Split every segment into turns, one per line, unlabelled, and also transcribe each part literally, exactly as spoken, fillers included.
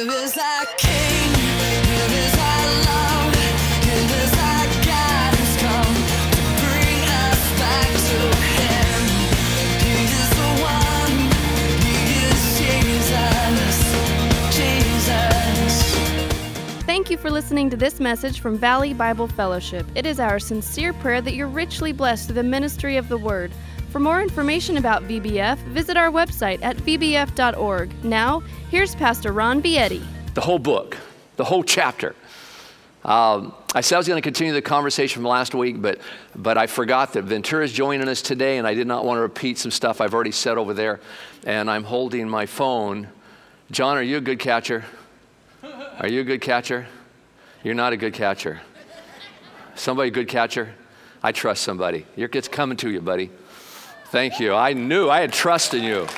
Give us our King, give us our love, give us our guidance, come to bring us back to Him. He is the one, He is Jesus, Jesus.
Thank you for listening to this message from Valley Bible Fellowship. It is our sincere prayer that you're richly blessed through the ministry of the Word. For more information about V B F, visit our website at v b f dot org. Now, here's Pastor Ron Bietti.
The whole book, the whole chapter. Um, I said I was going to continue the conversation from last week, but but I forgot that Ventura's joining us today, and I did not want to repeat some stuff I've already said over there. And I'm holding my phone. John, are you a good catcher? Are you a good catcher? You're not a good catcher. Somebody a good catcher? I trust somebody. You're, it's coming to you, buddy. Thank you. I knew. I had trust in you.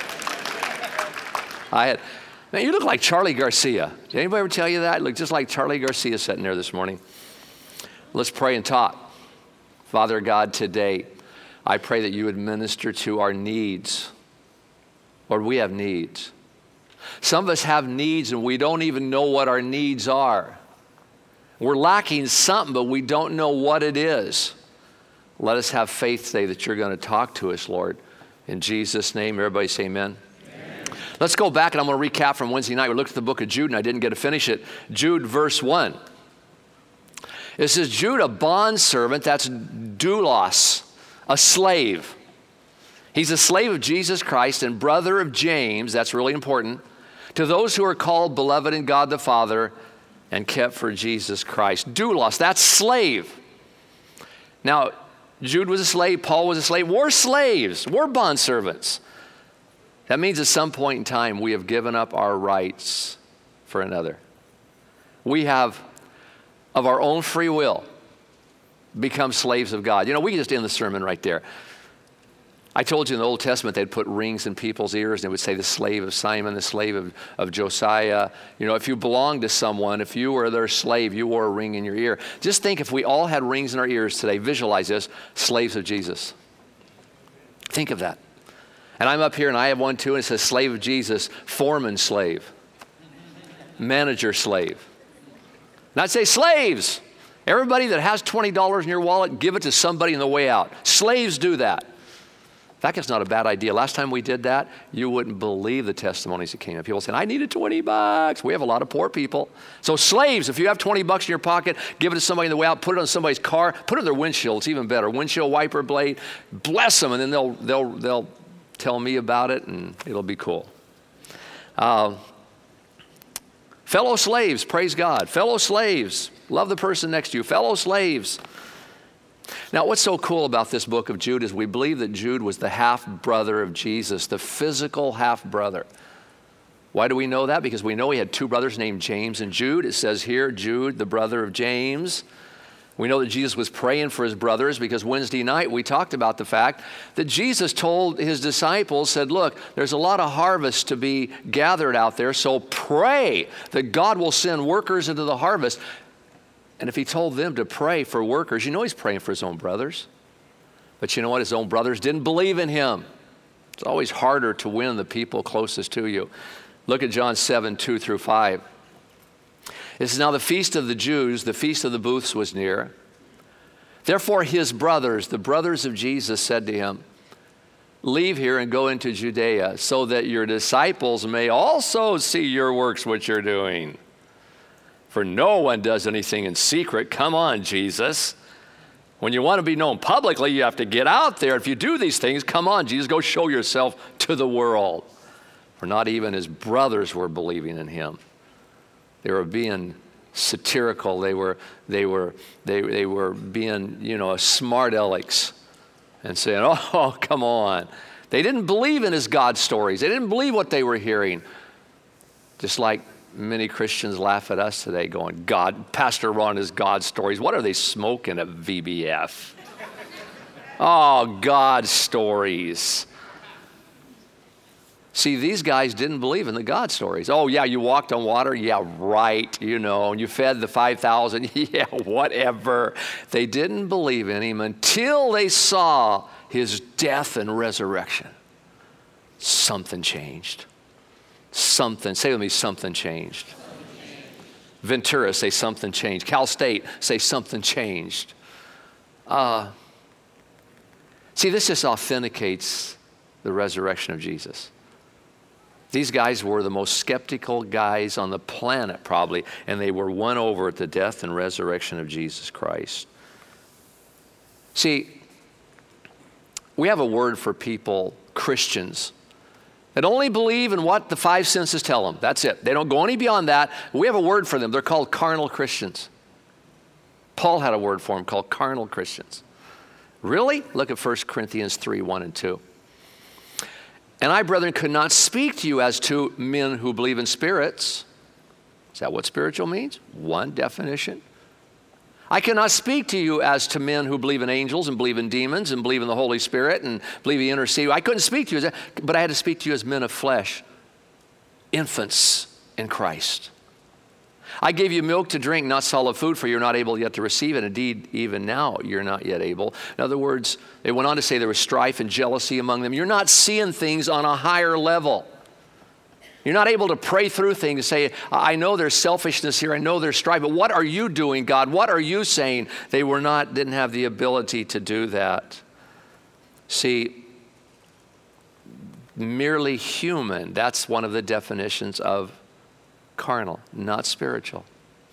I had. Man, you look like Charlie Garcia. Did anybody ever tell you that? You look just like Charlie Garcia sitting there this morning. Let's pray and talk. Father God, today, I pray that you would minister to our needs. Lord, we have needs. Some of us have needs and we don't even know what our needs are. We're lacking something, but we don't know what it is. Let us have faith today that you're going to talk to us, Lord. In Jesus' name, everybody say amen. Amen. Let's go back, and I'm going to recap from Wednesday night. We looked at the book of Jude, and I didn't get to finish it. Jude, verse one. It says, Jude, a bondservant, that's doulos, a slave. He's a slave of Jesus Christ and brother of James, that's really important, to those who are called beloved in God the Father and kept for Jesus Christ. Doulos, that's slave. Now, Jude was a slave, Paul was a slave. We're slaves, we're bondservants. That means at some point in time we have given up our rights for another. We have, of our own free will, become slaves of God. You know, we can just end the sermon right there. I told you in the Old Testament they'd put rings in people's ears and it would say the slave of Simon, the slave of, of Josiah. You know, if you belonged to someone, if you were their slave, you wore a ring in your ear. Just think if we all had rings in our ears today, visualize this, slaves of Jesus. Think of that. And I'm up here and I have one too and it says slave of Jesus, foreman slave, manager slave. And I'd say slaves. Everybody that has twenty dollars in your wallet, give it to somebody on the way out. Slaves do that. In fact, it's not a bad idea. Last time we did that, you wouldn't believe the testimonies that came up. People saying, I needed twenty bucks. We have a lot of poor people. So slaves, if you have twenty bucks in your pocket, give it to somebody on the way out, put it on somebody's car, put it on their windshield. It's even better. Windshield wiper blade, bless them, and then they'll they'll they'll tell me about it, and it'll be cool. Uh, fellow slaves, praise God. Fellow slaves, love the person next to you. Fellow slaves. Now, what's so cool about this book of Jude is we believe that Jude was the half-brother of Jesus, the physical half-brother. Why do we know that? Because we know he had two brothers named James and Jude. It says here, Jude, the brother of James. We know that Jesus was praying for his brothers because Wednesday night we talked about the fact that Jesus told his disciples, said, look, there's a lot of harvest to be gathered out there, so pray that God will send workers into the harvest. And if he told them to pray for workers, you know he's praying for his own brothers. But you know what? His own brothers didn't believe in him. It's always harder to win the people closest to you. Look at John seven, two through five. It says, now the feast of the Jews, the feast of the booths was near. Therefore his brothers, the brothers of Jesus, said to him, leave here and go into Judea so that your disciples may also see your works which you're doing. For no one does anything in secret. Come on, Jesus. When you want to be known publicly, you have to get out there. If you do these things, come on, Jesus, go show yourself to the world. For not even his brothers were believing in him. They were being satirical. They were, they were, they, they were being, you know, smart alecks and saying, oh, come on. They didn't believe in his God stories. They didn't believe what they were hearing. Just like many Christians laugh at us today going, God, Pastor Ron is God stories. What are they smoking at V B F? Oh, God stories. See, these guys didn't believe in the God stories. Oh, yeah, you walked on water? Yeah, right, you know, and you fed the five thousand? Yeah, whatever. They didn't believe in him until they saw his death and resurrection. Something changed. Something, say with me, something changed. Ventura, say something changed. Cal State, say something changed. Uh, see, this just authenticates the resurrection of Jesus. These guys were the most skeptical guys on the planet, probably, and they were won over at the death and resurrection of Jesus Christ. See, we have a word for people, Christians, that only believe in what the five senses tell them. That's it. They don't go any beyond that. We have a word for them. They're called carnal Christians. Paul had a word for them called carnal Christians. Really? Look at First Corinthians three, one and two. And I, brethren, could not speak to you as to men who believe in spirits. Is that what spiritual means? One definition. I cannot speak to you as to men who believe in angels and believe in demons and believe in the Holy Spirit and believe he intercedes. I couldn't speak to you as that, but I had to speak to you as men of flesh, infants in Christ. I gave you milk to drink, not solid food, for you're not able yet to receive it. Indeed, even now you're not yet able. In other words, they went on to say there was strife and jealousy among them. You're not seeing things on a higher level. You're not able to pray through things and say, I know there's selfishness here. I know there's strife, but what are you doing, God? What are you saying? They were not, didn't have the ability to do that. See, merely human, that's one of the definitions of carnal, not spiritual.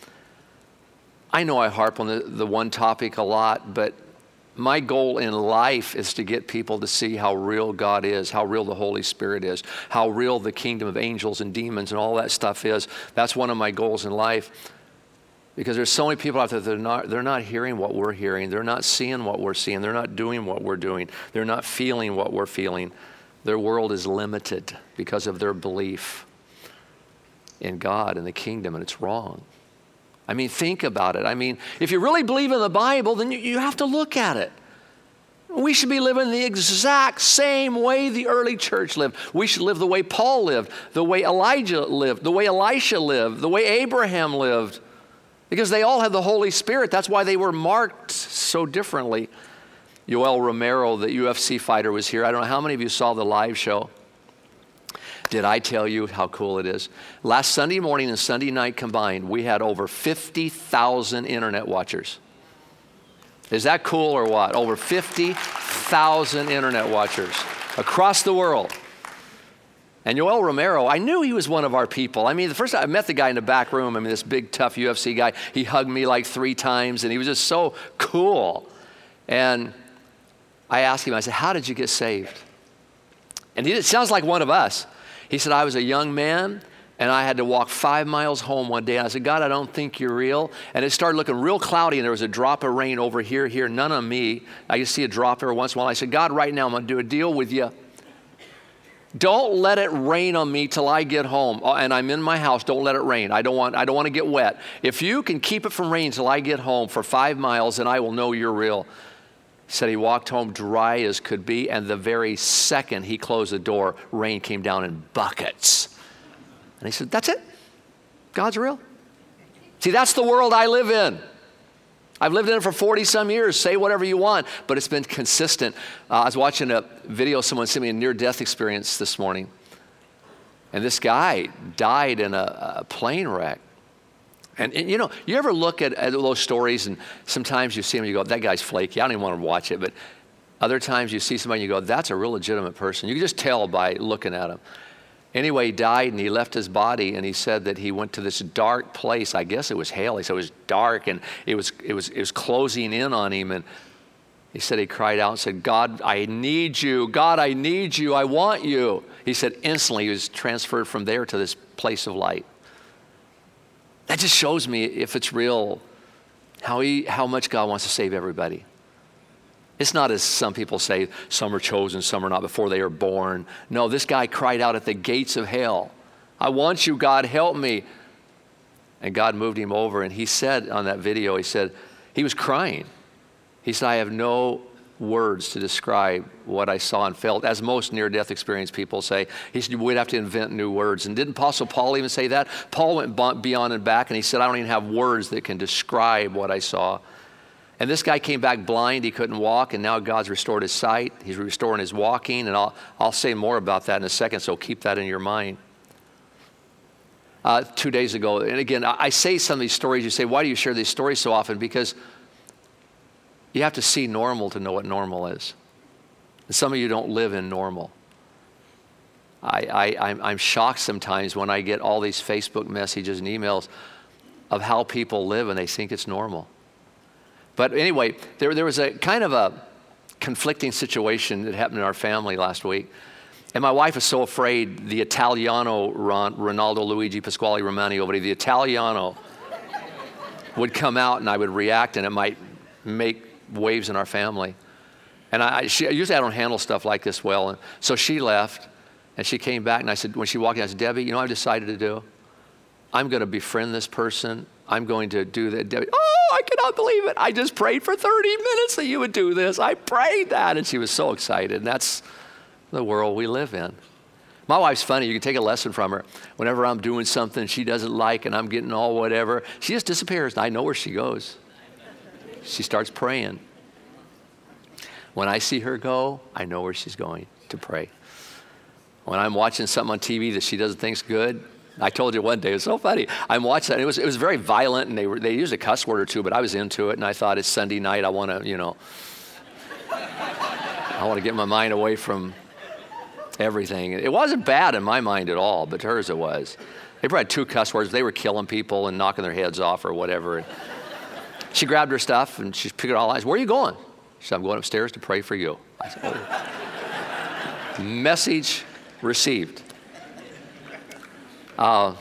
I know I harp on the, the one topic a lot, but my goal in life is to get people to see how real God is, how real the Holy Spirit is, how real the kingdom of angels and demons and all that stuff is. That's one of my goals in life. Because there's so many people out there that are not, they're not hearing what we're hearing. They're not seeing what we're seeing. They're not doing what we're doing. They're not feeling what we're feeling. Their world is limited because of their belief in God and the kingdom, and it's wrong. I mean, think about it. I mean, if you really believe in the Bible, then you, you have to look at it. We should be living the exact same way the early church lived. We should live the way Paul lived, the way Elijah lived, the way Elisha lived, the way Abraham lived, because they all had the Holy Spirit. That's why they were marked so differently. Yoel Romero, the U F C fighter, was here. I don't know how many of you saw the live show. Did I tell you how cool it is? Last Sunday morning and Sunday night combined, we had over fifty thousand internet watchers. Is that cool or what? Over fifty thousand internet watchers across the world. And Yoel Romero, I knew he was one of our people. I mean, the first time I met the guy in the back room, I mean, this big, tough U F C guy, he hugged me like three times, and he was just so cool. And I asked him, I said, how did you get saved? And he, it sounds like one of us. He said, I was a young man, and I had to walk five miles home one day. And I said, God, I don't think you're real. And it started looking real cloudy, and there was a drop of rain over here, here, none on me. I used to see a drop every once in a while. I said, God, right now, I'm going to do a deal with you. Don't let it rain on me till I get home. And I'm in my house. Don't let it rain. I don't want, I don't want to get wet. If you can keep it from raining till I get home for five miles, then I will know you're real. He said he walked home dry as could be, and the very second he closed the door, rain came down in buckets. And he said, that's it. God's real. See, that's the world I live in. I've lived in it for forty some years. Say whatever you want, but it's been consistent. Uh, I was watching a video, someone sent me a near-death experience this morning. And this guy died in a, a plane wreck. And, and, you know, you ever look at, at those stories, and sometimes you see them and you go, that guy's flaky. I don't even want to watch it. But other times you see somebody and you go, that's a real legitimate person. You can just tell by looking at him. Anyway, he died, and he left his body, and he said that he went to this dark place. I guess it was hell. He said it was dark, and it was, it was, it was closing in on him. And he said he cried out and said, God, I need you. God, I need you. I want you. He said instantly he was transferred from there to this place of light. That just shows me, if it's real, how he, how much God wants to save everybody. It's not as some people say, some are chosen, some are not before they are born. No, this guy cried out at the gates of hell, I want you, God, help me. And God moved him over, and he said on that video, he said, he was crying. He said, I have no words to describe what I saw and felt, as most near-death experience people say. He said, we'd have to invent new words. And didn't Apostle Paul even say that? Paul went beyond and back, and he said, I don't even have words that can describe what I saw. And this guy came back blind. He couldn't walk, and now God's restored his sight. He's restoring his walking, and I'll, I'll say more about that in a second, so keep that in your mind. uh, two days ago. And again, I, I say some of these stories. You say, why do you share these stories so often? Because you have to see normal to know what normal is. And some of you don't live in normal. I, I, I'm, I'm shocked sometimes when I get all these Facebook messages and emails of how people live and they think it's normal. But anyway, there, there was a kind of a conflicting situation that happened in our family last week. And my wife was so afraid the Italiano, Ron, Ronaldo Luigi Pasquale Romani over there, the Italiano would come out and I would react and it might make waves in our family. And I, she, usually I don't handle stuff like this well. And so she left and she came back and I said, when she walked in, I said, Debbie, you know what I've decided to do? I'm going to befriend this person. I'm going to do that. Debbie, oh, I cannot believe it. I just prayed for thirty minutes that you would do this. I prayed that. And she was so excited. And that's the world we live in. My wife's funny. You can take a lesson from her. Whenever I'm doing something she doesn't like and I'm getting all whatever, she just disappears. I know where she goes. She starts praying. When I see her go, I know where she's going to pray. When I'm watching something on T V that she doesn't think's good, I told you one day, it was so funny. I'm watching that. It was, it was very violent, and they were, they used a cuss word or two, but I was into it, and I thought, it's Sunday night. I want to, you know, I want to get my mind away from everything. It wasn't bad in my mind at all, but hers it was. They probably had two cuss words. They were killing people and knocking their heads off or whatever. And she grabbed her stuff, and she picked it all eyes. Where are you going? She said, I'm going upstairs to pray for you. I said, oh. Message received. Uh,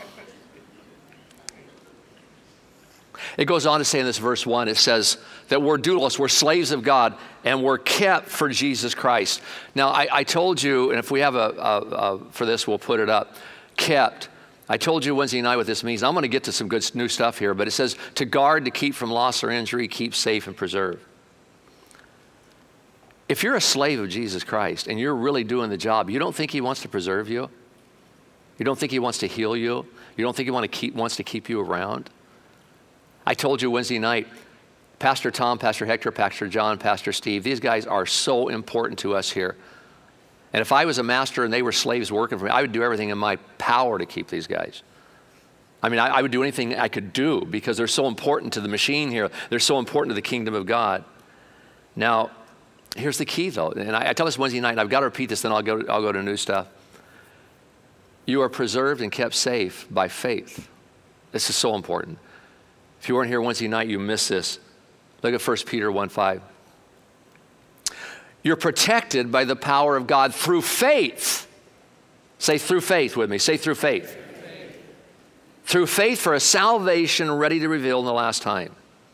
it goes on to say in this verse one, it says that we're doulos, we're slaves of God, and we're kept for Jesus Christ. Now, I, I told you, and if we have a, a, a, for this, we'll put it up, kept. I told you Wednesday night what this means. I'm going to get to some good new stuff here, but it says to guard, to keep from loss or injury, keep safe and preserve. If you're a slave of Jesus Christ and you're really doing the job, you don't think he wants to preserve you? You don't think he wants to heal you? You don't think he want to keep, wants to keep you around? I told you Wednesday night, Pastor Tom, Pastor Hector, Pastor John, Pastor Steve, these guys are so important to us here. And if I was a master and they were slaves working for me, I would do everything in my power to keep these guys. I mean, I, I would do anything I could do because they're so important to the machine here. They're so important to the kingdom of God. Now, here's the key though, and I, I tell this Wednesday night, and I've got to repeat this, then I'll go, I'll go to new stuff. You are preserved and kept safe by faith. This is so important. If you weren't here Wednesday night, you missed this. Look at First Peter one five. You're protected by the power of God through faith. Say through faith with me. Say through faith. faith. Through faith for a salvation ready to reveal in the last time.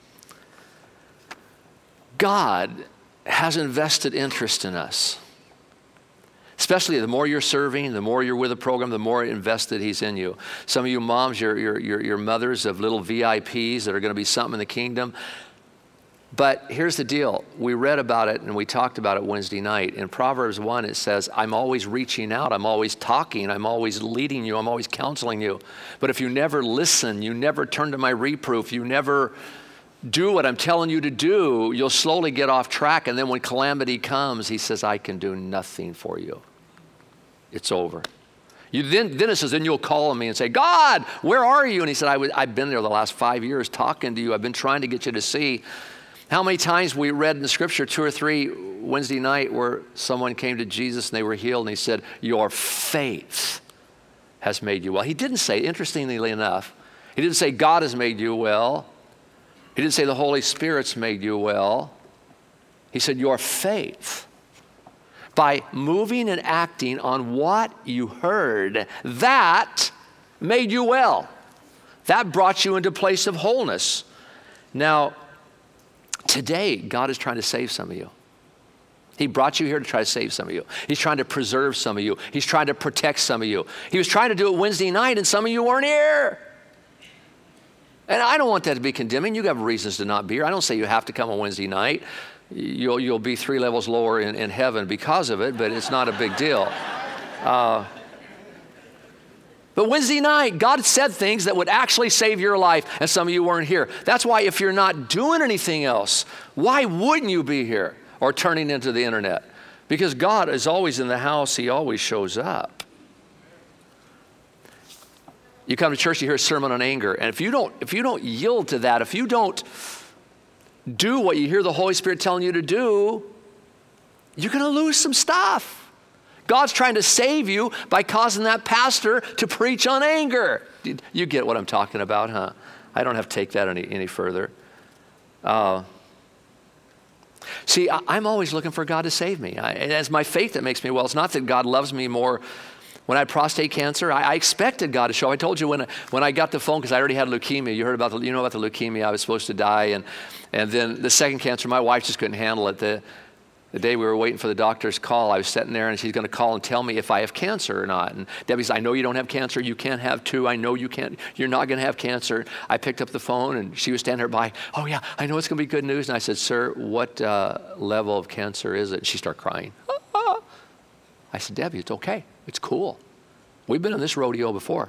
God has invested interest in us. Especially the more you're serving, the more you're with a program, the more invested he's in you. Some of you moms, you're, you're, you're, you're mothers of little V I Ps that are going to be something in the kingdom. But here's the deal. We read about it and we talked about it Wednesday night. In Proverbs one, it says, I'm always reaching out. I'm always talking. I'm always leading you. I'm always counseling you. But if you never listen, you never turn to my reproof, you never do what I'm telling you to do, you'll slowly get off track. And then when calamity comes, he says, I can do nothing for you. It's over. You then, then it says, then you'll call on me and say, God, where are you? And he said, I w- I've been there the last five years talking to you. I've been trying to get you to see. How many times we read in the scripture, two or three Wednesday night, where someone came to Jesus and they were healed and he said, your faith has made you well. He didn't say, interestingly enough, he didn't say God has made you well. He didn't say the Holy Spirit's made you well. He said your faith. By moving and acting on what you heard, that made you well. That brought you into a place of wholeness. Now, today, God is trying to save some of you. He brought you here to try to save some of you. He's trying to preserve some of you. He's trying to protect some of you. He was trying to do it Wednesday night, and some of you weren't here. And I don't want that to be condemning. You have reasons to not be here. I don't say you have to come on Wednesday night. You'll, you'll be three levels lower in, in heaven because of it, but it's not a big deal. Uh, but Wednesday night, God said things that would actually save your life, and some of you weren't here. That's why if you're not doing anything else, why wouldn't you be here or turning into the internet? Because God is always in the house. He always shows up. You come to church, you hear a sermon on anger. And if you don't, if you don't yield to that, if you don't do what you hear the Holy Spirit telling you to do, you're going to lose some stuff. God's trying to save you by causing that pastor to preach on anger. You get what I'm talking about, huh? I don't have to take that any, any further. Uh, see, I, I'm always looking for God to save me. I, and it's my faith that makes me well. It's not that God loves me more. When I had prostate cancer, I, I expected God to show. I told you when, when I got the phone, because I already had leukemia. You heard about the, you know about the leukemia. I was supposed to die. And, and then the second cancer, my wife just couldn't handle it. The, the day we were waiting for the doctor's call, I was sitting there and she's going to call and tell me if I have cancer or not. And Debbie said, I know you don't have cancer. You can't have two. I know you can't. You're not going to have cancer. I picked up the phone and she was standing there by. Oh, yeah, I know it's going to be good news. And I said, sir, what uh, level of cancer is it? She started crying. I said, Debbie, it's okay. It's cool. We've been on this rodeo before.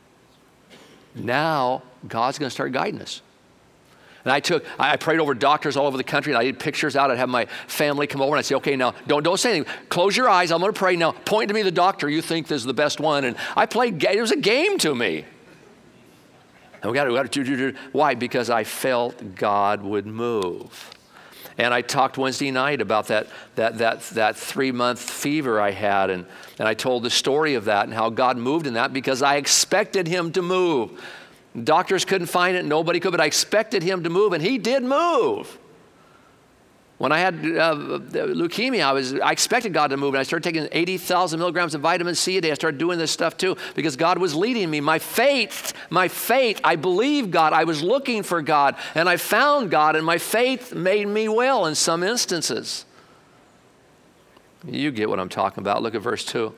Now, God's going to start guiding us. And I took, I prayed over doctors all over the country, and I did pictures out. I'd have my family come over, and I'd say, okay, now, don't, don't say anything. Close your eyes. I'm going to pray. Now, point to me the doctor you think is the best one. And I played, it was a game to me. And we got to, we got to do, do, do. Why? Because I felt God would move. And I talked Wednesday night about that that that that three-month fever I had, and, and I told the story of that and how God moved in that because I expected him to move. Doctors couldn't find it, nobody could, but I expected him to move, and he did move. When I had uh, leukemia, I was I expected God to move, and I started taking eighty thousand milligrams of vitamin C a day. I started doing this stuff too because God was leading me. My faith, my faith, I believed God. I was looking for God, and I found God, and my faith made me well in some instances. You get what I'm talking about. Look at verse two.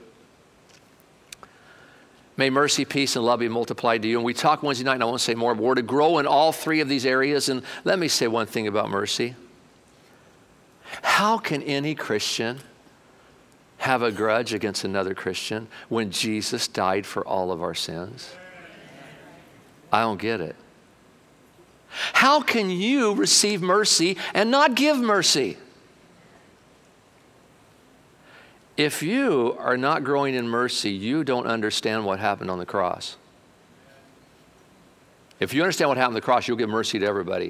May mercy, peace, and love be multiplied to you. And we talked Wednesday night, and I won't say more, but we're to grow in all three of these areas. And let me say one thing about mercy. How can any Christian have a grudge against another Christian when Jesus died for all of our sins? I don't get it. How can you receive mercy and not give mercy? If you are not growing in mercy, you don't understand what happened on the cross. If you understand what happened on the cross, you'll give mercy to everybody.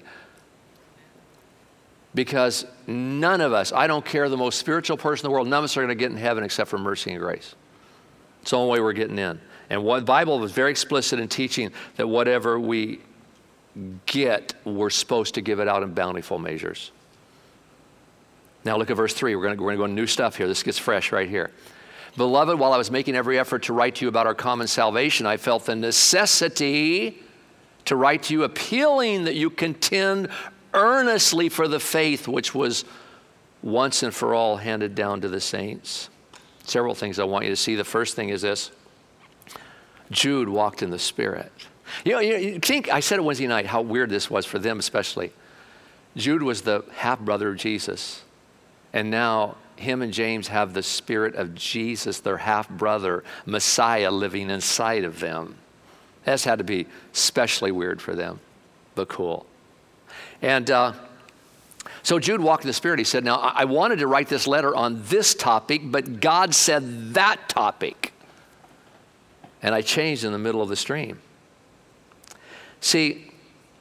Because none of us, I don't care the most spiritual person in the world, none of us are going to get in heaven except for mercy and grace. It's the only way we're getting in. And what the Bible was very explicit in teaching that whatever we get, we're supposed to give it out in bountiful measures. Now look at verse three. We're going to, we're going to go into new stuff here. This gets fresh right here. Beloved, while I was making every effort to write to you about our common salvation, I felt the necessity to write to you, appealing that you contend earnestly for the faith which was once and for all handed down to the saints. Several things I want you to see. The first thing is this. Jude walked in the Spirit. You know, you, you think, I said it Wednesday night, how weird this was for them especially. Jude was the half-brother of Jesus. And now him and James have the Spirit of Jesus, their half-brother, Messiah, living inside of them. That's had to be especially weird for them, but cool. And uh, so Jude walked in the Spirit. He said, now, I wanted to write this letter on this topic, but God said that topic. And I changed in the middle of the stream. See,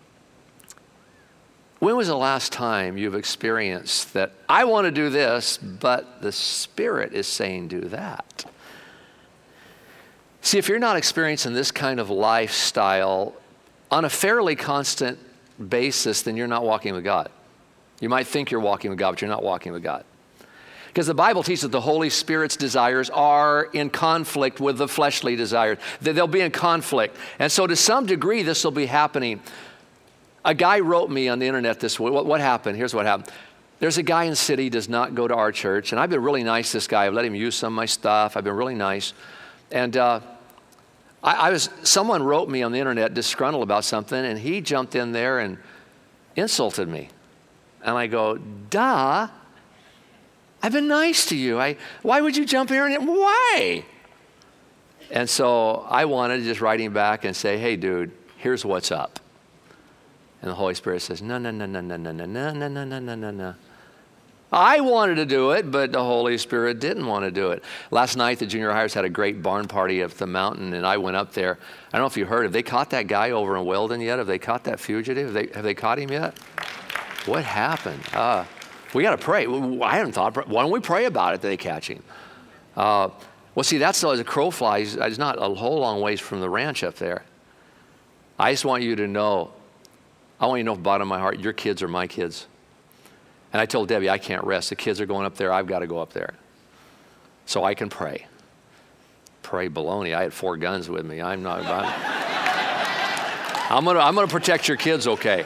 when was the last time you've experienced that I want to do this, but the Spirit is saying do that? See, if you're not experiencing this kind of lifestyle on a fairly constant basis, then you're not walking with God. You might think you're walking with God, but you're not walking with God. Because the Bible teaches that the Holy Spirit's desires are in conflict with the fleshly desires. They'll be in conflict. And so to some degree, this will be happening. A guy wrote me on the internet this week. What, what happened? Here's what happened. There's a guy in the city, does not go to our church. And I've been really nice to this guy. I've let him use some of my stuff. I've been really nice. And uh, I, I was, someone wrote me on the internet disgruntled about something, and he jumped in there and insulted me. And I go, duh, I've been nice to you. I, why would you jump in here? And why? And so I wanted to just write him back and say, hey, dude, here's what's up. And the Holy Spirit says, no, no, no, no, no, no, no, no, no, no, no, no, no, no. I wanted to do it, but the Holy Spirit didn't want to do it. Last night, the junior hires had a great barn party at the mountain, and I went up there. I don't know if you heard, have they caught that guy over in Weldon yet? Have they caught that fugitive? Have they, have they caught him yet? What happened? Uh, we got to pray. I hadn't thought, why don't we pray about it that they catch him? Uh, well, see, that's as a crow flies. It's not a whole long ways from the ranch up there. I just want you to know, I want you to know from the bottom of my heart, your kids are my kids. And I told Debbie, I can't rest. The kids are going up there. I've got to go up there. So I can pray. Pray baloney. I had four guns with me. I'm not about it. I'm going to I'm going to protect your kids, okay?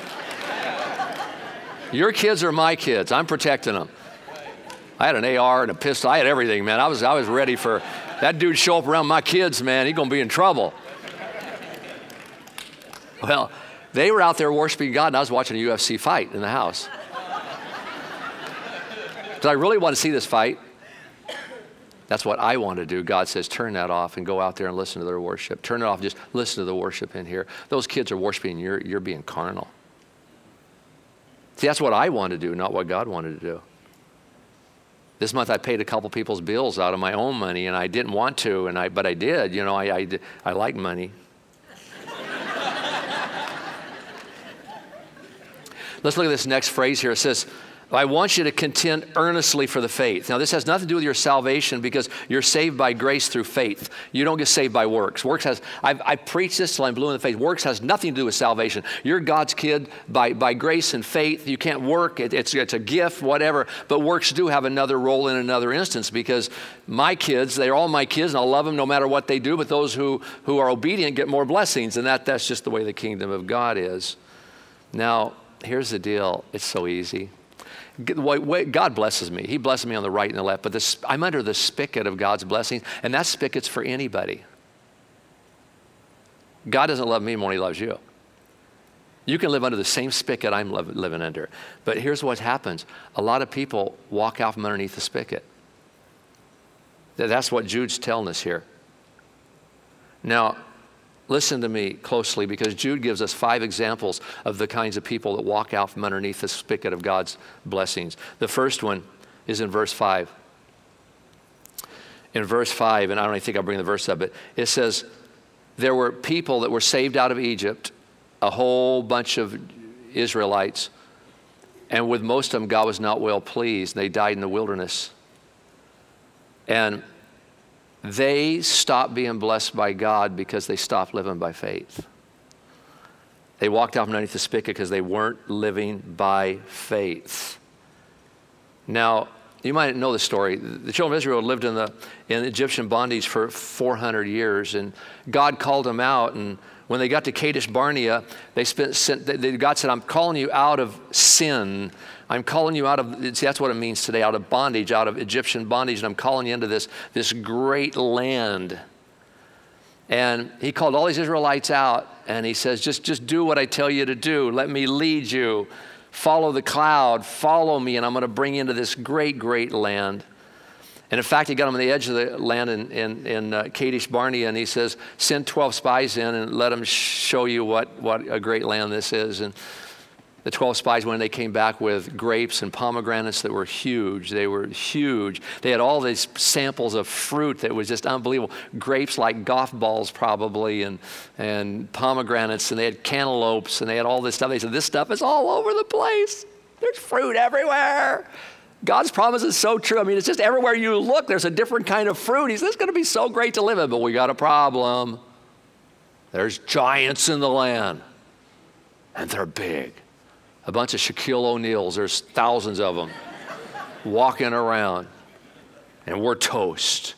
Your kids are my kids. I'm protecting them. I had an A R and a pistol. I had everything, man. I was I was ready for that dude show up around my kids, man. He's going to be in trouble. Well, they were out there worshiping God, and I was watching a U F C fight in the house. Did I really want to see this fight? That's what I want to do. God says, turn that off and go out there and listen to their worship. Turn it off, just listen to the worship in here. Those kids are worshiping, you're, you're being carnal. See, that's what I want to do, not what God wanted to do. This month I paid a couple people's bills out of my own money, and I didn't want to, and I but I did. You know, I, I, I like money. Let's look at this next phrase here. It says, I want you to contend earnestly for the faith. Now, this has nothing to do with your salvation because you're saved by grace through faith. You don't get saved by works. Works has, I've, I preach this till I'm blue in the face. Works has nothing to do with salvation. You're God's kid by, by grace and faith. You can't work. It, it's, it's a gift, whatever. But works do have another role in another instance because my kids, they're all my kids, and I'll love them no matter what they do. But those who, who are obedient get more blessings, and that, that's just the way the kingdom of God is. Now, here's the deal. It's so easy. God blesses me. He blesses me on the right and the left, but this, I'm under the spigot of God's blessings, and that spigot's for anybody. God doesn't love me more than he loves you. You can live under the same spigot I'm living under, but here's what happens. A lot of people walk out from underneath the spigot. That's what Jude's telling us here. Now, listen to me closely because Jude gives us five examples of the kinds of people that walk out from underneath the spigot of God's blessings. The first one is in verse five. In verse five, and I don't even think I'll bring the verse up, but it says, there were people that were saved out of Egypt, a whole bunch of Israelites, and with most of them, God was not well pleased. They died in the wilderness. And they stopped being blessed by God because they stopped living by faith. They walked out from underneath the spigot because they weren't living by faith. Now, you might know the story. The children of Israel lived in the in Egyptian bondage for four hundred years, and God called them out. And when they got to Kadesh Barnea, they spent. They, God said, "I'm calling you out of sin. I'm calling you out of." See, that's what it means today: out of bondage, out of Egyptian bondage, and I'm calling you into this this great land. And He called all these Israelites out, and He says, "Just just do what I tell you to do. Let me lead you." Follow the cloud, follow me, and I'm going to bring you into this great, great land. And in fact, he got them on the edge of the land in, in, in uh, Kadesh Barnea, and he says, send twelve spies in and let them show you what, what a great land this is. And the twelve spies, when they came back with grapes and pomegranates that were huge, they were huge. They had all these samples of fruit that was just unbelievable. Grapes like golf balls probably, and, and pomegranates, and they had cantaloupes, and they had all this stuff. They said, this stuff is all over the place. There's fruit everywhere. God's promise is so true. I mean, it's just everywhere you look, there's a different kind of fruit. He says, it's going to be so great to live in, but we got a problem. There's giants in the land, and they're big. A bunch of Shaquille O'Neals, there's thousands of them walking around, and we're toast.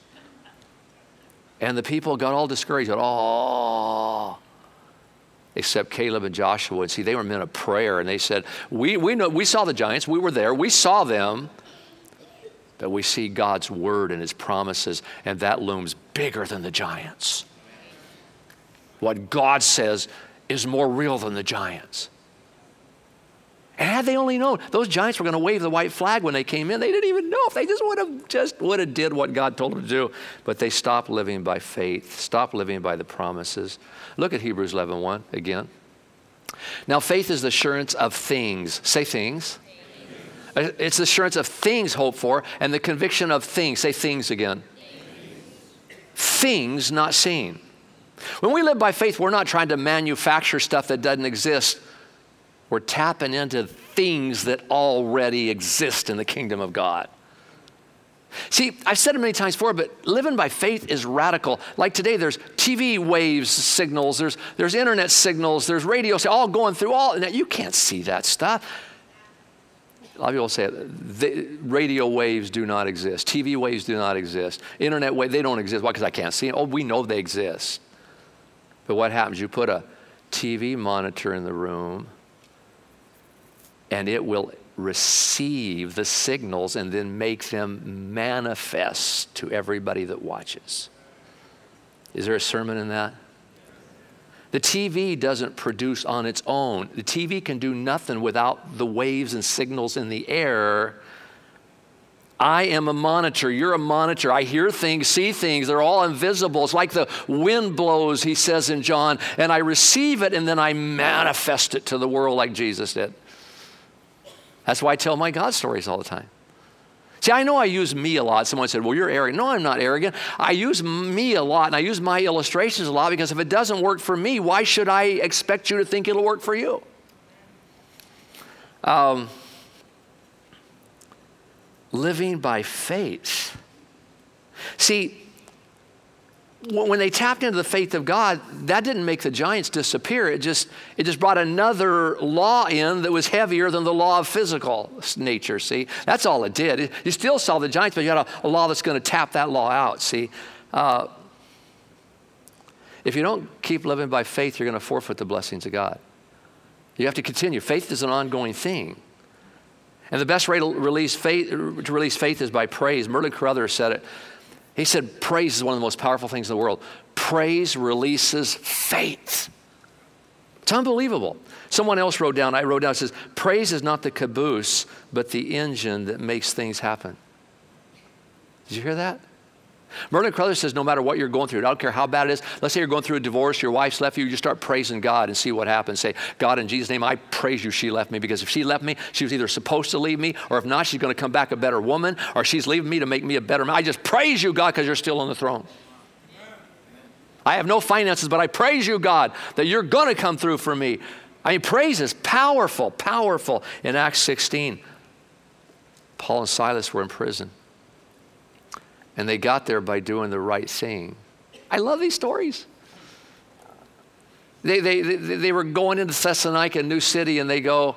And the people got all discouraged, oh, except Caleb and Joshua. And see, they were men of prayer, and they said, we, we, know, we saw the giants, we were there, we saw them, but we see God's word and his promises, and that looms bigger than the giants. What God says is more real than the giants. And had they only known, those giants were going to wave the white flag when they came in. They didn't even know if they just would have just would have did what God told them to do. But they stopped living by faith, stopped living by the promises. Look at Hebrews eleven one again. Now faith is the assurance of things. Say things. It's assurance of things hoped for and the conviction of things. Say things again. Things not seen. When we live by faith, we're not trying to manufacture stuff that doesn't exist. We're tapping into things that already exist in the kingdom of God. See, I've said it many times before, but living by faith is radical. Like today, there's T V waves signals, there's, there's internet signals, there's radio, all going through all, and you can't see that stuff. A lot of people say the radio waves do not exist. T V waves do not exist. Internet waves, they don't exist. Why? Because I can't see them. Oh, we know they exist. But what happens? You put a T V monitor in the room, and it will receive the signals and then make them manifest to everybody that watches. Is there a sermon in that? The T V doesn't produce on its own. The T V can do nothing without the waves and signals in the air. I am a monitor. You're a monitor. I hear things, see things. They're all invisible. It's like the wind blows, he says in John, and I receive it and then I manifest it to the world like Jesus did. That's why I tell my God stories all the time. See, I know I use me a lot. Someone said, well, you're arrogant. No, I'm not arrogant. I use me a lot, and I use my illustrations a lot because if it doesn't work for me, why should I expect you to think it'll work for you? Um, living by faith. See, when they tapped into the faith of God, that didn't make the giants disappear. It just, it just brought another law in that was heavier than the law of physical nature, see? That's all it did. You still saw the giants, but you had a, a law that's going to tap that law out, see? Uh, if you don't keep living by faith, you're going to forfeit the blessings of God. You have to continue. Faith is an ongoing thing. And the best way to release faith, to release faith is by praise. Merlin Carothers said it. He said praise is one of the most powerful things in the world. Praise releases faith. It's unbelievable. Someone else wrote down, I wrote down, it says, praise is not the caboose, but the engine that makes things happen. Did you hear that? Merlin Carothers says no matter what you're going through, I don't care how bad it is. Let's say you're going through a divorce, your wife's left you, you just start praising God and see what happens. Say, God, in Jesus' name, I praise you she left me, because if she left me, she was either supposed to leave me, or if not, she's going to come back a better woman, or she's leaving me to make me a better man. I just praise you, God, because you're still on the throne. I have no finances, but I praise you, God, that you're going to come through for me. I mean, praise is powerful, powerful. In Acts sixteen, Paul and Silas were in prison. And they got there by doing the right thing. I love these stories. They, they, they, they were going into Thessalonica, a new city, and they go,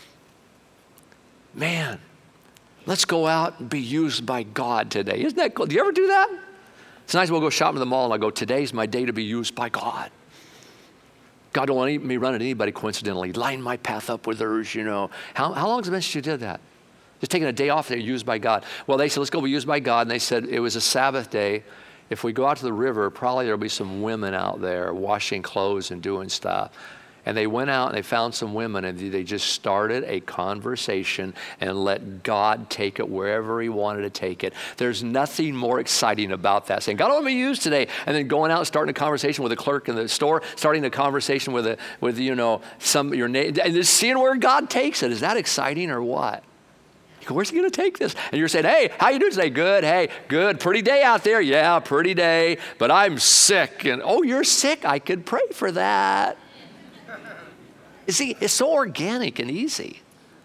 man, let's go out and be used by God today. Isn't that cool? Do you ever do that? It's nice we'll go shopping at the mall, and I go, today's my day to be used by God. God don't want me running anybody coincidentally. Line my path up with hers, you know. How, how long has it been since you did that? Just taking a day off, they're used by God. Well, they said, let's go be used by God. And they said, it was a Sabbath day. If we go out to the river, probably there'll be some women out there washing clothes and doing stuff. And they went out and they found some women, and they just started a conversation and let God take it wherever he wanted to take it. There's nothing more exciting about that. Saying, God, I want to be used today. And then going out and starting a conversation with a clerk in the store, starting a conversation with, a, with you know, some your name, and just seeing where God takes it. Is that exciting or what? You go, where's he going to take this? And you're saying, hey, how you doing today? Good. Hey, good. Pretty day out there. Yeah, pretty day. But I'm sick. And, oh, you're sick? I could pray for that. You see, it's so organic and easy.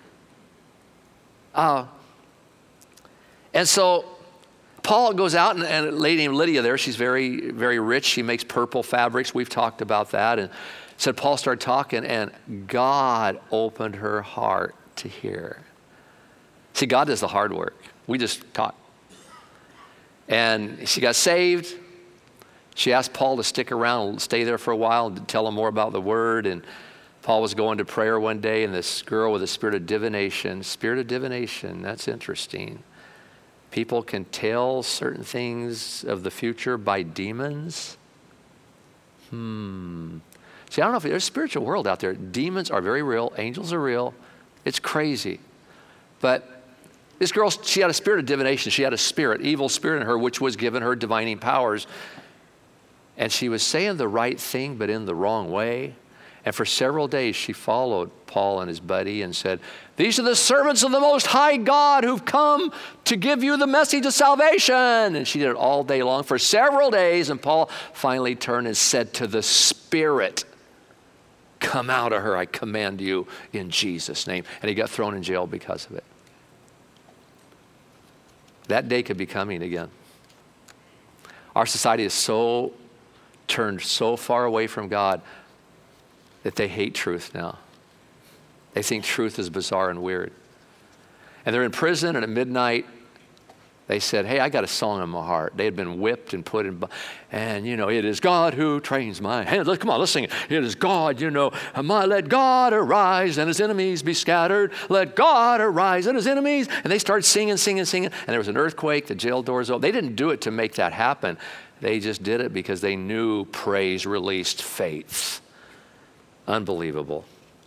Uh, and so Paul goes out, and, and a lady named Lydia there, she's very, very rich. She makes purple fabrics. We've talked about that. And said Paul started talking, and God opened her heart to hear. See, God does the hard work. We just talk. And she got saved. She asked Paul to stick around and stay there for a while and tell him more about the word. And Paul was going to prayer one day, and this girl with a spirit of divination, spirit of divination, that's interesting. People can tell certain things of the future by demons. Hmm. See, I don't know if there's a spiritual world out there. Demons are very real. Angels are real. It's crazy. But this girl, she had a spirit of divination. She had a spirit, evil spirit in her, which was given her divining powers. And she was saying the right thing, but in the wrong way. And for several days, she followed Paul and his buddy and said, these are the servants of the Most High God who've come to give you the message of salvation. And she did it all day long for several days. And Paul finally turned and said to the Spirit, come out of her, I command you in Jesus' name. And he got thrown in jail because of it. That day could be coming again. Our society is so turned so far away from God that they hate truth now. They think truth is bizarre and weird. And they're in prison, and at midnight, they said, hey, I got a song in my heart. They had been whipped and put in, and you know, it is God who trains my hands. Come on, let's sing it. It is God, you know, my, let God arise and his enemies be scattered. Let God arise and his enemies. And they started singing, singing, singing. And there was an earthquake, the jail doors open. They didn't do it to make that happen. They just did it because they knew praise released faith. Unbelievable.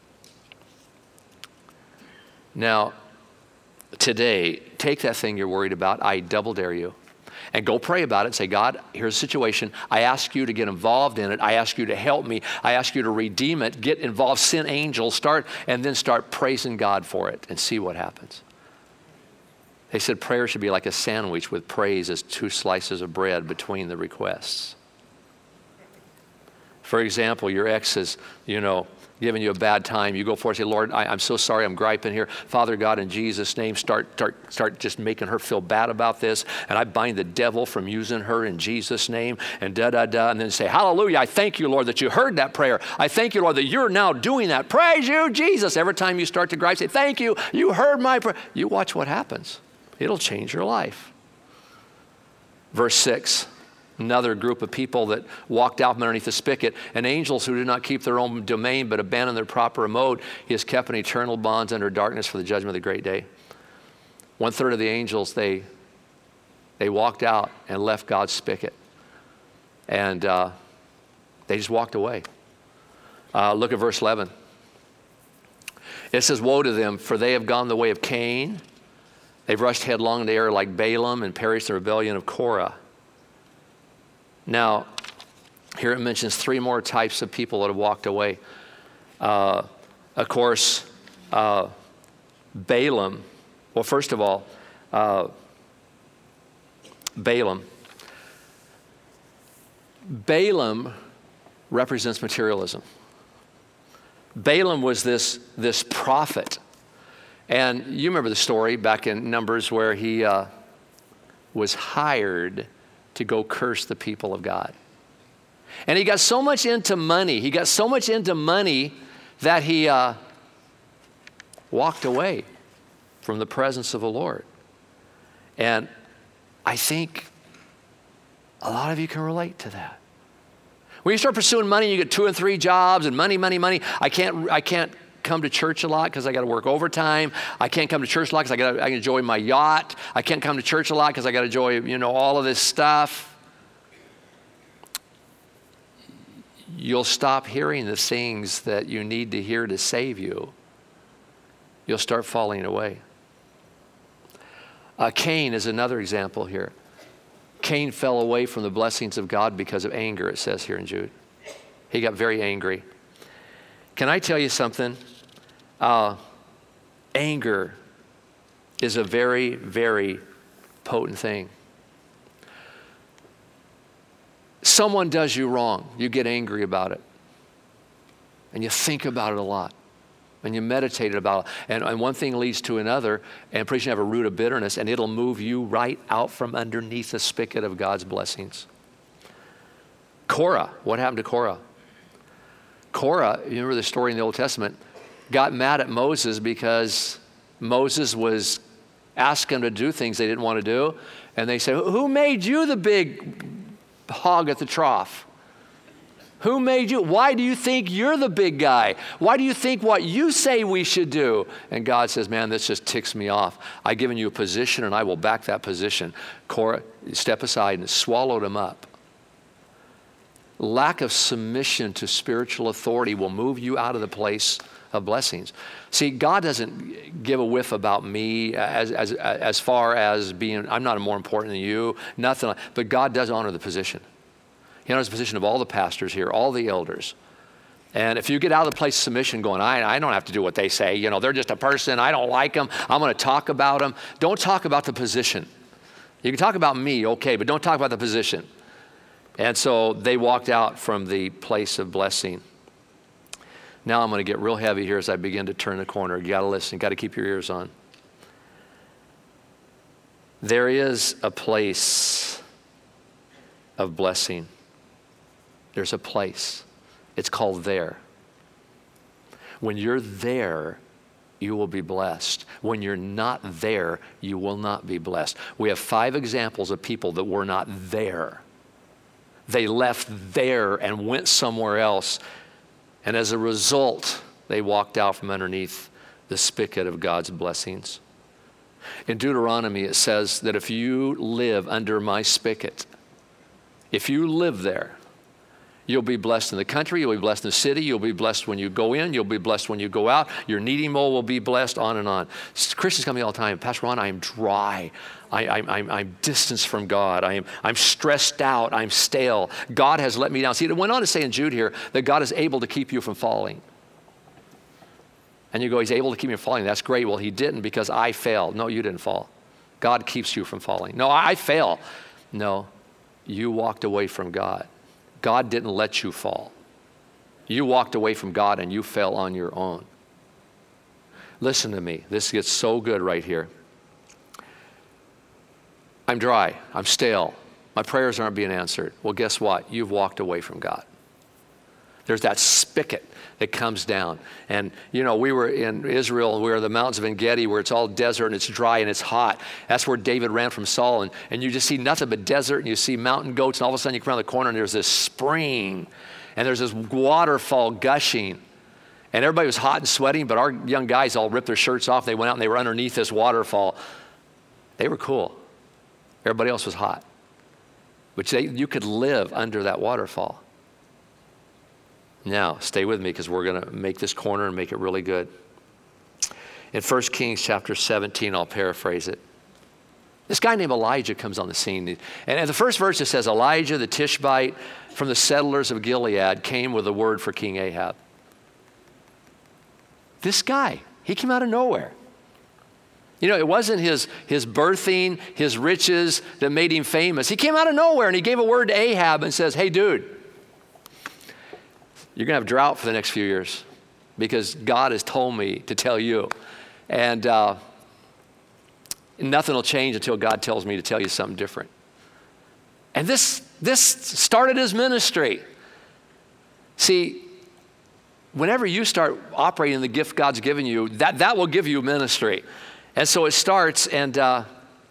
Now, today, take that thing you're worried about. I double dare you. And go pray about it and say, God, here's a situation. I ask you to get involved in it. I ask you to help me. I ask you to redeem it. Get involved. Send angels. Start, and then start praising God for it and see what happens. They said prayer should be like a sandwich with praise as two slices of bread between the requests. For example, your ex is, you know, giving you a bad time. You go forward and say, Lord, I, I'm so sorry I'm griping here. Father God, in Jesus' name, start, start, start just making her feel bad about this. And I bind the devil from using her in Jesus' name. And da-da-da. And then say, hallelujah, I thank you, Lord, that you heard that prayer. I thank you, Lord, that you're now doing that. Praise you, Jesus. Every time you start to gripe, say, thank you. You heard my prayer. You watch what happens. It'll change your life. Verse six. Another group of people that walked out from underneath the spigot, and angels who did not keep their own domain but abandoned their proper abode, he has kept in eternal bonds under darkness for the judgment of the great day. One third of the angels, they they walked out and left God's spigot. And uh, they just walked away. Uh, look at verse eleven. It says, woe to them, for they have gone the way of Cain. They've rushed headlong into error like Balaam and perished in the rebellion of Korah. Now, here it mentions three more types of people that have walked away. Uh, of course, uh, Balaam. Well, first of all, uh, Balaam. Balaam represents materialism. Balaam was this, this prophet. And you remember the story back in Numbers where he uh, was hired to go curse the people of God. And he got so much into money, he got so much into money that he uh, walked away from the presence of the Lord. And I think a lot of you can relate to that. When you start pursuing money, you get two and three jobs and money, money, money. I can't, I can't come to church a lot because I got to work overtime. I can't come to church a lot because I got to I enjoy my yacht. I can't come to church a lot because I got to enjoy, you know, all of this stuff. You'll stop hearing the things that you need to hear to save you. You'll start falling away. Uh, Cain is another example here. Cain fell away from the blessings of God because of anger, it says here in Jude. He got very angry. Can I tell you something? Uh, anger is a very, very potent thing. Someone does you wrong, you get angry about it. And you think about it a lot. And you meditate about it. And, and one thing leads to another, and pretty soon you have a root of bitterness, and it'll move you right out from underneath the spigot of God's blessings. Korah, what happened to Korah? Korah, you remember the story in the Old Testament, got mad at Moses because Moses was asking them to do things they didn't want to do. And they said, who made you the big hog at the trough? Who made you? Why do you think you're the big guy? Why do you think what you say we should do? And God says, man, this just ticks me off. I've given you a position and I will back that position. Korah, step aside and swallowed him up. Lack of submission to spiritual authority will move you out of the place of blessings. See, God doesn't give a whiff about me as, as, as far as being, I'm not more important than you, nothing like, but God does honor the position. He honors the position of all the pastors here, all the elders. And if you get out of the place of submission going, I, I don't have to do what they say. You know, they're just a person. I don't like them. I'm going to talk about them. Don't talk about the position. You can talk about me, okay, but don't talk about the position. And so they walked out from the place of blessing. Now I'm going to get real heavy here as I begin to turn the corner. You got to listen. You got to keep your ears on. There is a place of blessing. There's a place. It's called there. When you're there, you will be blessed. When you're not there, you will not be blessed. We have five examples of people that were not there. They left there and went somewhere else. And as a result, they walked out from underneath the spigot of God's blessings. In Deuteronomy, it says that if you live under my spigot, if you live there, you'll be blessed in the country, you'll be blessed in the city, you'll be blessed when you go in, you'll be blessed when you go out, your kneading bowl will be blessed, on and on. Christians come to me all the time, Pastor Ron, I am dry. I, I, I'm, I'm distanced from God. I am, I'm stressed out. I'm stale. God has let me down. See, it went on to say in Jude here that God is able to keep you from falling. And you go, he's able to keep me from falling. That's great. Well, he didn't because I failed. No, you didn't fall. God keeps you from falling. No, I, I fail. No, you walked away from God. God didn't let you fall. You walked away from God and you fell on your own. Listen to me. This gets so good right here. I'm dry. I'm stale. My prayers aren't being answered. Well, guess what? You've walked away from God. There's that spigot that comes down. And, you know, we were in Israel, we were in the mountains of En-Gedi where it's all desert and it's dry and it's hot. That's where David ran from Saul. And, and you just see nothing but desert and you see mountain goats and all of a sudden you come around the corner and there's this spring and there's this waterfall gushing. And everybody was hot and sweating, but our young guys all ripped their shirts off. They went out and they were underneath this waterfall. They were cool. Everybody else was hot. But they, you could live under that waterfall. Now, stay with me because we're going to make this corner and make it really good. In First Kings chapter seventeen, I'll paraphrase it. This guy named Elijah comes on the scene. And in the first verse it says, Elijah the Tishbite from the settlers of Gilead came with a word for King Ahab. This guy, he came out of nowhere. You know, it wasn't his, his birthing, his riches that made him famous. He came out of nowhere and he gave a word to Ahab and says, hey, dude, you're going to have drought for the next few years because God has told me to tell you. And uh, nothing will change until God tells me to tell you something different. And this, this started his ministry. See, whenever you start operating in the gift God's given you, that, that will give you ministry. And so it starts, and uh,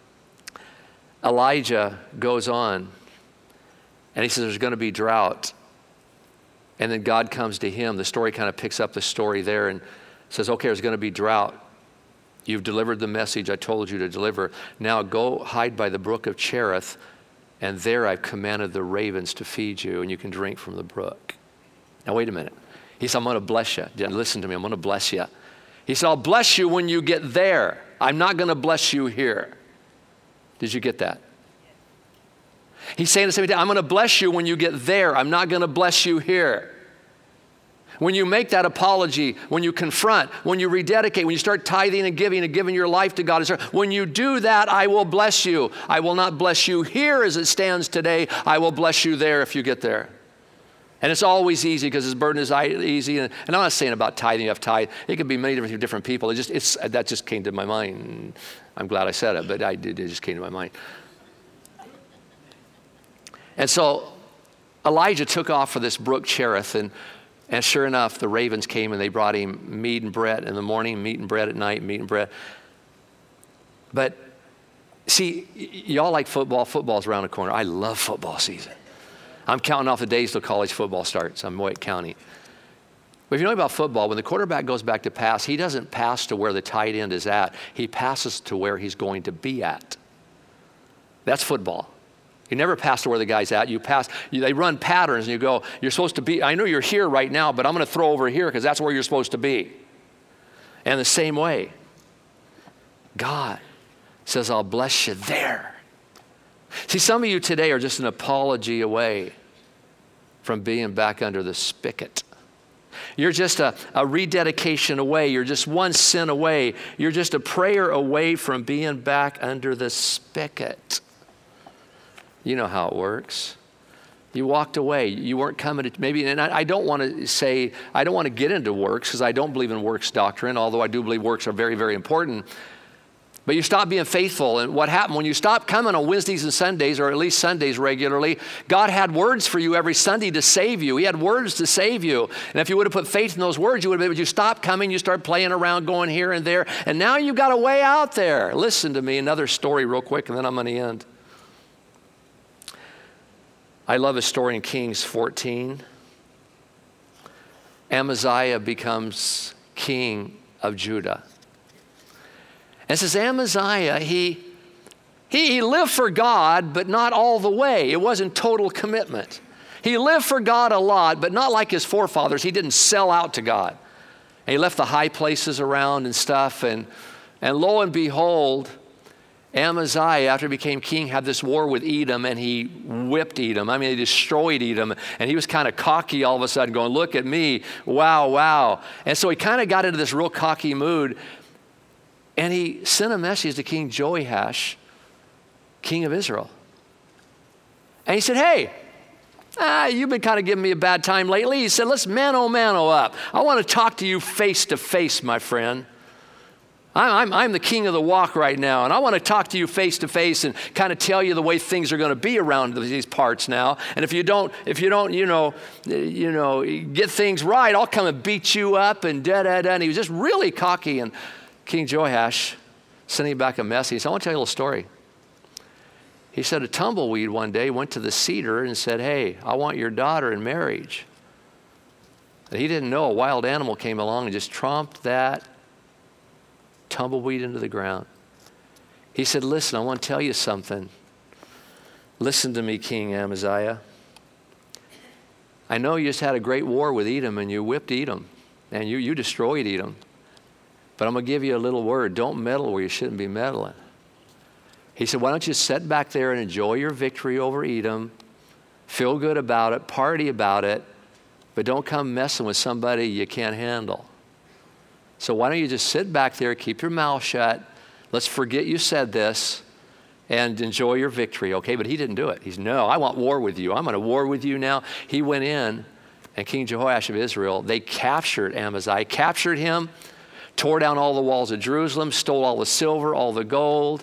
Elijah goes on, and he says there's going to be drought. And then God comes to him. The story kind of picks up the story there and says, okay, there's going to be drought. You've delivered the message I told you to deliver. Now go hide by the brook of Cherith, and there I've commanded the ravens to feed you, and you can drink from the brook. Now wait a minute. He said, I'm going to bless you. Listen to me, I'm going to bless you. He said, I'll bless you when you get there. I'm not going to bless you here. Did you get that? He's saying the same thing. I'm going to bless you when you get there. I'm not going to bless you here. When you make that apology, when you confront, when you rededicate, when you start tithing and giving and giving your life to God, when you do that, I will bless you. I will not bless you here as it stands today. I will bless you there if you get there. And it's always easy because his burden is easy. And, and I'm not saying about tithing, you have tithe. It could be many different, different people. It just, it's, that just came to my mind. I'm glad I said it, but I did, it just came to my mind. And so Elijah took off for this brook Cherith, and, and sure enough, the ravens came and they brought him meat and bread in the morning, meat and bread at night, meat and bread. But see, y- y'all like football. Football's around the corner. I love football season. I'm counting off the days till college football starts. I'm White County. But if you know about football, when the quarterback goes back to pass, he doesn't pass to where the tight end is at. He passes to where he's going to be at. That's football. You never pass to where the guy's at. You pass, you, they run patterns and you go, you're supposed to be, I know you're here right now, but I'm going to throw over here because that's where you're supposed to be. And the same way, God says, I'll bless you there. See, some of you today are just an apology away from being back under the spigot. You're just a, a rededication away. You're just one sin away. You're just a prayer away from being back under the spigot. You know how it works. You walked away. You weren't coming to, maybe, and I, I don't want to say, I don't want to get into works because I don't believe in works doctrine, although I do believe works are very, very important. But you stop being faithful. And what happened when you stopped coming on Wednesdays and Sundays, or at least Sundays regularly, God had words for you every Sunday to save you. He had words to save you. And if you would have put faith in those words, you would have been, but you stopped coming, you start playing around, going here and there, and now you've got a way out there. Listen to me, another story real quick, and then I'm going to end. I love a story in Kings fourteen. Amaziah becomes king of Judah. And it says Amaziah, he, he, he lived for God, but not all the way. It wasn't total commitment. He lived for God a lot, but not like his forefathers. He didn't sell out to God. And he left the high places around and stuff. And, and lo and behold, Amaziah, after he became king, had this war with Edom, and he whipped Edom. I mean, he destroyed Edom. And he was kind of cocky all of a sudden, going, look at me, wow, wow. And so he kind of got into this real cocky mood. And he sent a message to King Joash, king of Israel. And he said, hey, ah, you've been kind of giving me a bad time lately. He said, let's mano mano up. I want to talk to you face to face, my friend. I'm, I'm, I'm the king of the walk right now, and I want to talk to you face to face and kind of tell you the way things are going to be around these parts now. And if you don't, if you don't, you know, you know, get things right, I'll come and beat you up and da da da. And he was just really cocky. And King Joash sent him back a message. He said, I want to tell you a little story. He said a tumbleweed one day went to the cedar and said, hey, I want your daughter in marriage. And he didn't know a wild animal came along and just tromped that tumbleweed into the ground. He said, listen, I want to tell you something. Listen to me, King Amaziah. I know you just had a great war with Edom and you whipped Edom and you, you destroyed Edom. But I'm going to give you a little word. Don't meddle where you shouldn't be meddling. He said, why don't you sit back there and enjoy your victory over Edom, feel good about it, party about it, but don't come messing with somebody you can't handle. So why don't you just sit back there, keep your mouth shut, let's forget you said this, and enjoy your victory, okay? But he didn't do it. He's, no, I want war with you. I'm going to war with you now. He went in, and King Jehoash of Israel, they captured Amaziah, captured him, tore down all the walls of Jerusalem, stole all the silver, all the gold.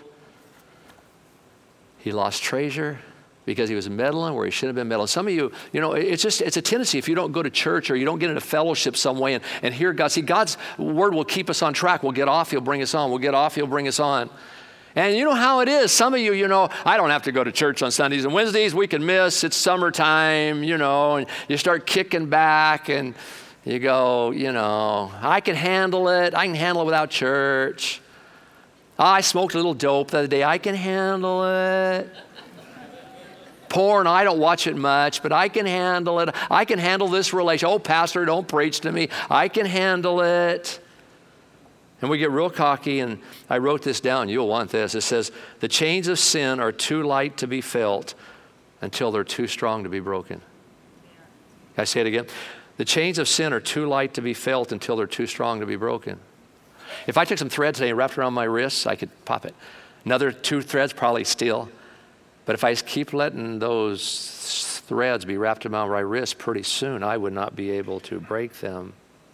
He lost treasure because he was meddling where he shouldn't have been meddling. Some of you, you know, it's just, it's a tendency if you don't go to church or you don't get into fellowship some way and, and hear God. See, God's word will keep us on track. We'll get off, he'll bring us on. We'll get off, he'll bring us on. And you know how it is. Some of you, you know, I don't have to go to church on Sundays and Wednesdays. We can miss. It's summertime, you know, and you start kicking back and you go, you know, I can handle it. I can handle it without church. Oh, I smoked a little dope the other day. I can handle it. Porn, I don't watch it much, but I can handle it. I can handle this relation. Oh, pastor, don't preach to me. I can handle it. And we get real cocky, and I wrote this down. You'll want this. It says, the chains of sin are too light to be felt until they're too strong to be broken. Can I say it again? The chains of sin are too light to be felt until they're too strong to be broken. If I took some thread today and wrapped around my wrists, I could pop it. Another two threads, probably steel. But if I just keep letting those threads be wrapped around my wrist, pretty soon I would not be able to break them.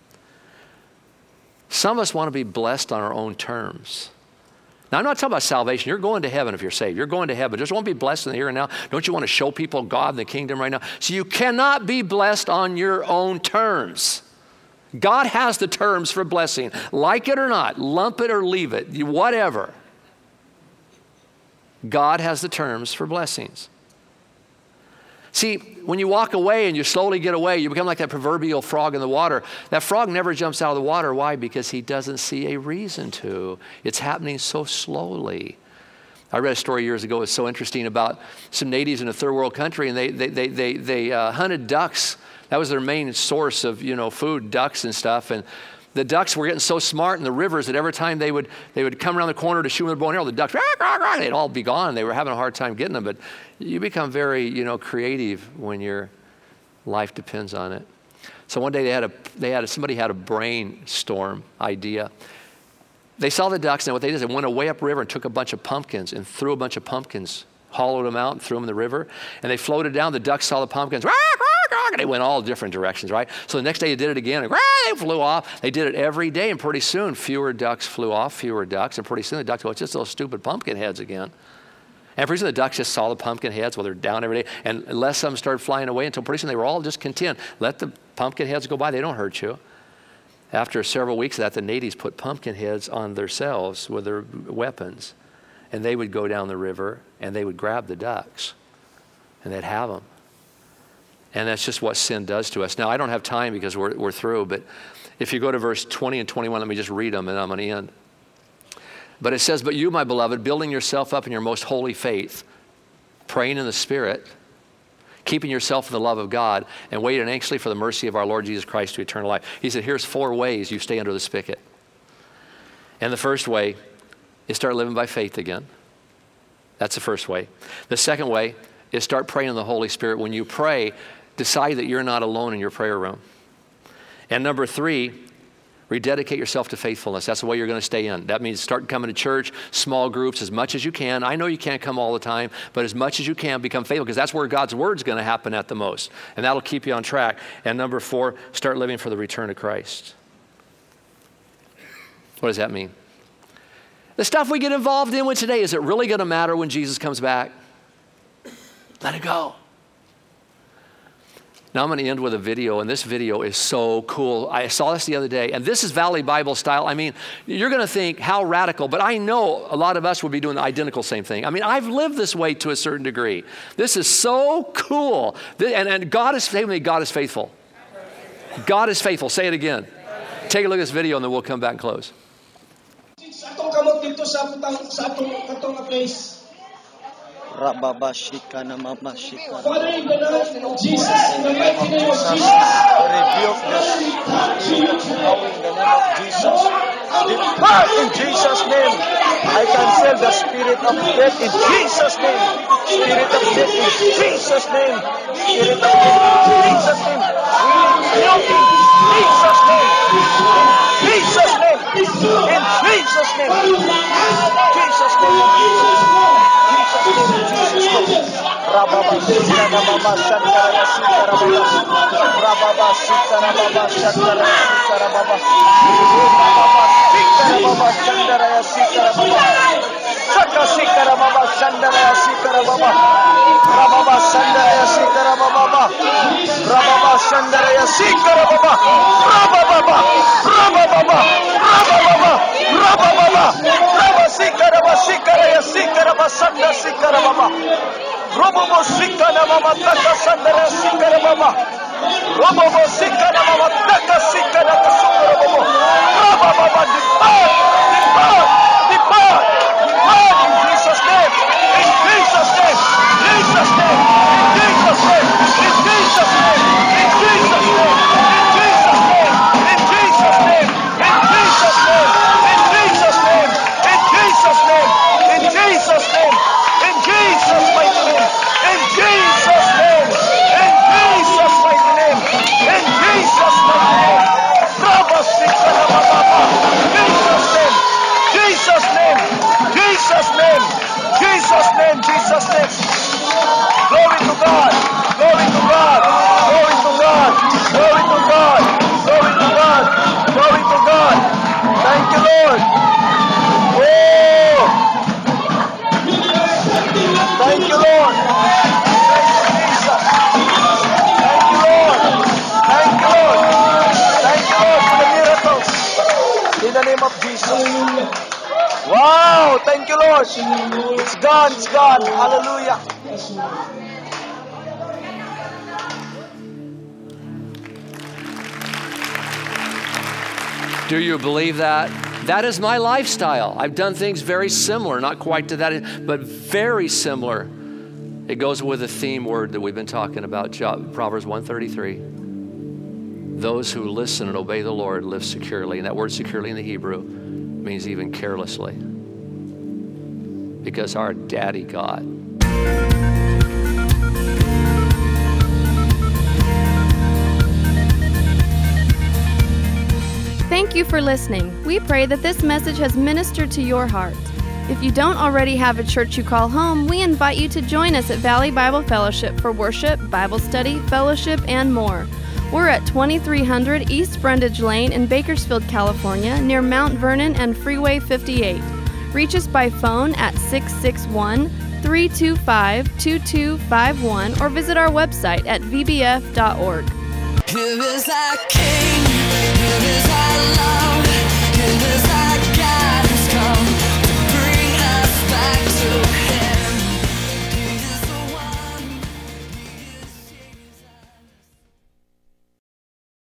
Some of us want to be blessed on our own terms. Now, I'm not talking about salvation. You're going to heaven if you're saved. You're going to heaven. Just want to be blessed in the here and now. Don't you want to show people God and the kingdom right now? So you cannot be blessed on your own terms. God has the terms for blessing. Like it or not, lump it or leave it, whatever. God has the terms for blessings. See, when you walk away and you slowly get away, you become like that proverbial frog in the water. That frog never jumps out of the water. Why? Because he doesn't see a reason to. It's happening so slowly. I read a story years ago. It was so interesting about some natives in a third world country, and they they they they, they uh, hunted ducks. That was their main source of, you know, food, ducks and stuff. And the ducks were getting so smart in the rivers that every time they would they would come around the corner to shoot with their bow and arrow, the ducks, rah, rah, rah, they'd all be gone. They were having a hard time getting them. But you become very, you know, creative when your life depends on it. So one day they had a, they had a, somebody had a brainstorm idea. They saw the ducks, and what they did is they went way upriver and took a bunch of pumpkins and threw a bunch of pumpkins, hollowed them out and threw them in the river, and they floated down. The ducks saw the pumpkins, and they went all different directions, right? So the next day they did it again, and they flew off. They did it every day, and pretty soon fewer ducks flew off, fewer ducks, and pretty soon the ducks go, it's just those stupid pumpkin heads again. And pretty soon the ducks just saw the pumpkin heads while they're down every day, and less of them started flying away until pretty soon they were all just content. Let the pumpkin heads go by, they don't hurt you. After several weeks of that, the natives put pumpkin heads on themselves with their weapons, and they would go down the river, and they would grab the ducks, and they'd have them. And that's just what sin does to us. Now, I don't have time because we're, we're through, but if you go to verse twenty and twenty-one, let me just read them, and I'm going to end. But it says, but you, my beloved, building yourself up in your most holy faith, praying in the Spirit, keeping yourself in the love of God, and waiting anxiously for the mercy of our Lord Jesus Christ to eternal life. He said, here's four ways you stay under the spigot. And the first way is start living by faith again. That's the first way. The second way is start praying in the Holy Spirit. When you pray, decide that you're not alone in your prayer room. And number three, rededicate yourself to faithfulness. That's the way you're going to stay in. That means start coming to church, small groups as much as you can. I know you can't come all the time, but as much as you can, become faithful, because that's where God's word's going to happen at the most. And that'll keep you on track. And number four, start living for the return of Christ. What does that mean? The stuff we get involved in with today, is it really going to matter when Jesus comes back? Let it go. Now I'm going to end with a video, and this video is so cool. I saw this the other day, and this is Valley Bible style. I mean, you're going to think, how radical, but I know a lot of us would be doing the identical same thing. I mean, I've lived this way to a certain degree. This is so cool. And, and God is faithful. God is faithful. God is faithful. Say it again. Take a look at this video, and then we'll come back and close.
Rababashika na mamashika.
Father, in the name of Jesus, in the mighty name of Jesus,
rebuke this spirit now in the name of Jesus. Depart in Jesus' name. I cancel the spirit of death in Jesus' name. Spirit of death in Jesus' name. Spirit of death in Jesus' name. We rebuke in Jesus' name. In Jesus' name. In Jesus' name. Jesus' name. Rababa Sita Rababa Shantara Sita Rababa Rababa Sita Rababa Shantara Sita Rababa Rababa Sita Rababa Shantara Sita Rababa Saka Sita Rababa Shantara Sita Rababa Rababa Shantara Sita Rababa Rababa Shantara Sita Rababa Rababa Rababa Rababa Rababa Rababa Sita Rababa Sita Sita Rababa Santa Sita Rababa Robo Sika na mama taka sandara sika na mama. Robo Sika na mama taka sika na kasukara robo. Robo baba depart, depart, depart, depart in Jesus' name, in Jesus' name, Jesus' name, in Jesus' name, in Jesus' name, in Jesus' name, in Jesus' name, in Jesus' name, in Jesus' name, in Jesus' name, in Jesus' name, in Jesus' name, in Jesus' mighty name. In Jesus' name, in Jesus' mighty name, in Jesus' mighty name, Jesus' name, Jesus' name, Jesus' name, Jesus' name, Jesus' name. Glory to God, glory to God, glory to God, glory to God, glory to God, glory to God. Thank you, Lord. Oh, thank you, Lord. In the name of Jesus. Wow, thank you, Lord. It's gone, it's gone. Hallelujah.
Do you believe that? That is my lifestyle. I've done things very similar, not quite to that, but very similar. It goes with the theme word that we've been talking about, Proverbs one thirty-three. Those who listen and obey the Lord live securely. And that word securely in the Hebrew means even carelessly. Because our daddy God
Thank you for listening. We pray that this message has ministered to your heart. If you don't already have a church you call home, we invite you to join us at Valley Bible Fellowship for worship, Bible study, fellowship, and more. We're at twenty-three hundred East Brundage Lane in Bakersfield, California, near Mount Vernon and Freeway fifty-eight. Reach us by phone at six six one, three two five, two two five one or visit our website at v b f dot org.
Here is our King.